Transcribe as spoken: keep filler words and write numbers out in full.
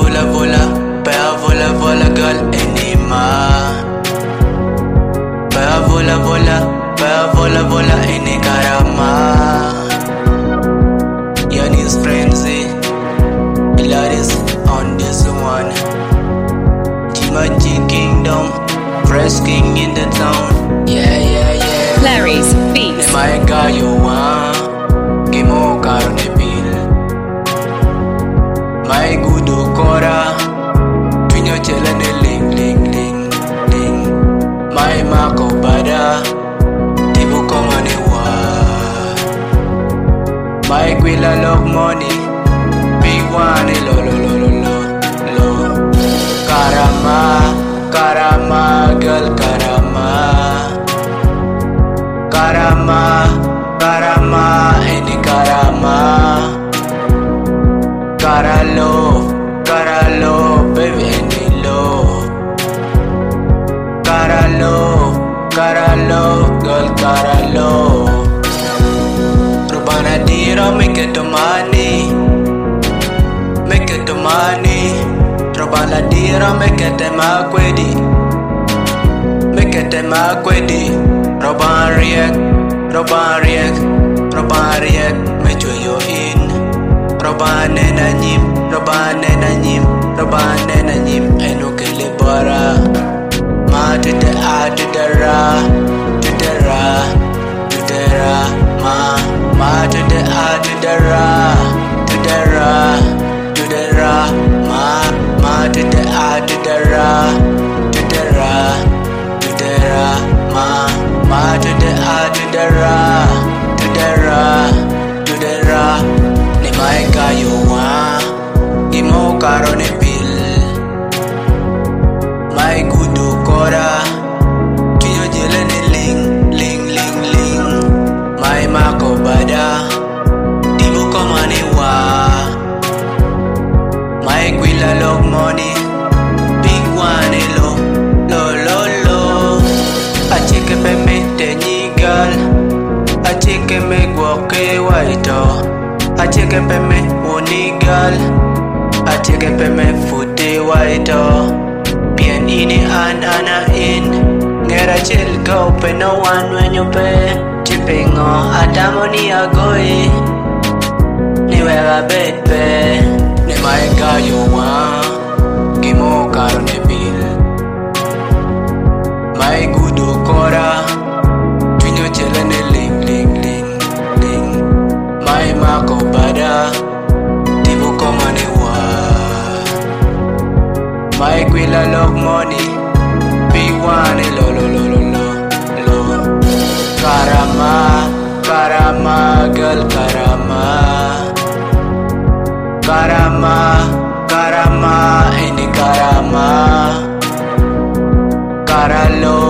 vola vola, pea vola vola girl enima. Pea vola vola, pea vola vola ene karama. Yannis frenzy, Ilaris on this one. G Kingdom, fresh king in the town. Yeah yeah yeah. Larry's Beats. My guy you want, give more carne bill. My good okora, twinyo chelane ling ling ling ling. My mako bada, tibu komane wa. My gwila love money, big one lo lo lo lo lo lo. Karama, karama, girl karama. Karama, karama, any karama. Kara love, kara love, baby any love. Kara love, kara love, girl kara love. Rubana dira make it to money, make it to money. Rubana dira make it to makwedi, make it to makwedi. Roban react, Roban react, Roban react, me yo in. Roban nena nyim, Roban nena nyim, Roban nena nyim, eno kele bara. Ma to the a to the ra, to the ra, to the ra, ma, ma to the a to the ra, to the ra, to the ra, ma, ma to the a to the ra, to the ra, to the ra, ma. Ma to the a to the ra, to the ra, to the ra. Ni my guy you want, give more caro ne bill. My good okora, twinyo jele ne ling ling ling ling. My mako bada, tibu komane wa. My gwila love money, big one lo lo lo lo. I check a me tenyi girl, I check a me guake waito. I check a me woni girl, I check a me fute waito. Bien ini an ana in, ngera chill go pe no one when you pay. Chipping on adamo ni agoi, ni wera bed pe. Ni my guy you want, give more carne bill. My good okora, twinyo chelane ling ling ling ling. My mako bada, tibu komane wa. My gwila love money, big one lo lo lo lo lo lo. Karama, karama, girl karama. Karama, karama, any karama. Kara love.